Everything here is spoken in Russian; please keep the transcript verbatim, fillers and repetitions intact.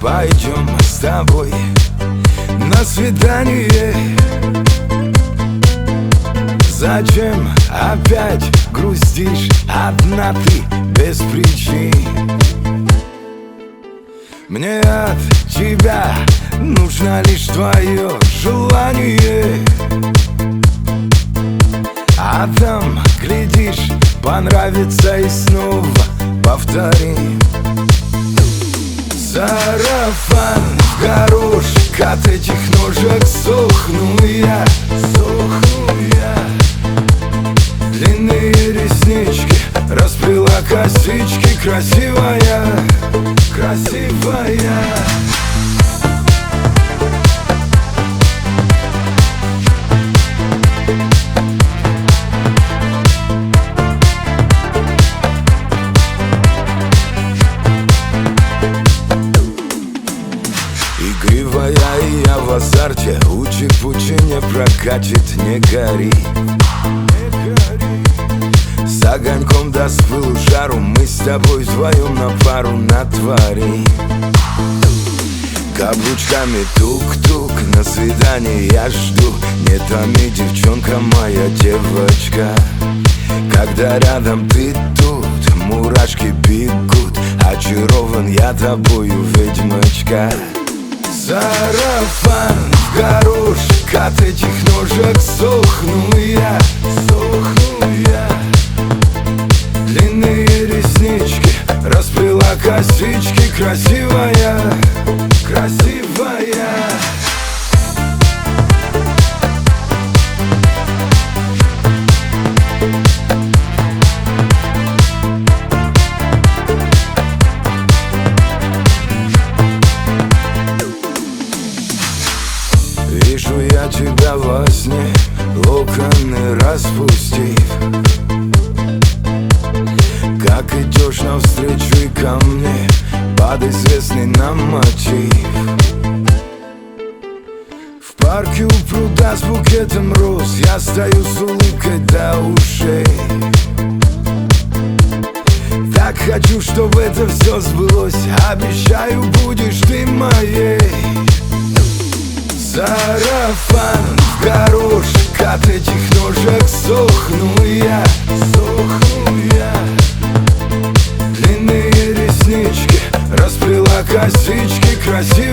пойдем с тобой на свидание. Зачем опять грустишь одна ты без причин? Мне от тебя нужно лишь твое желание, а там, глядишь, понравится и снова повторим. Сарафан в горошек, от этих ножек сохну я, сохну я. Длинные реснички, расплела косички, красивая, красивая. Игривая, и я в азарте, учи-пучи не прокатит, не гори. С огоньком даст пылу жару, мы с тобой вдвоем на пару натворим. Каблучками тук-тук, на свидание я жду. Не томи, девчонка моя, девочка. Когда рядом ты тут, мурашки бегут. Очарован я тобою, ведьмочка. Сарафан в горошек, от этих ножек сохну я, сохну я. Длинные реснички, расплела косички, красивая, красивая. Вижу я тебя во сне, локоны распустив, как идешь навстречу и ко мне под известный нам мотив. В парке у пруда с букетом роз я стою с улыбкой до ушей. Так хочу, чтобы это все сбылось, обещаю, будешь ты моей. Сарафан в горошек, от этих ножек сохну я, сохну я. Длинные реснички, расплела косички, красивые.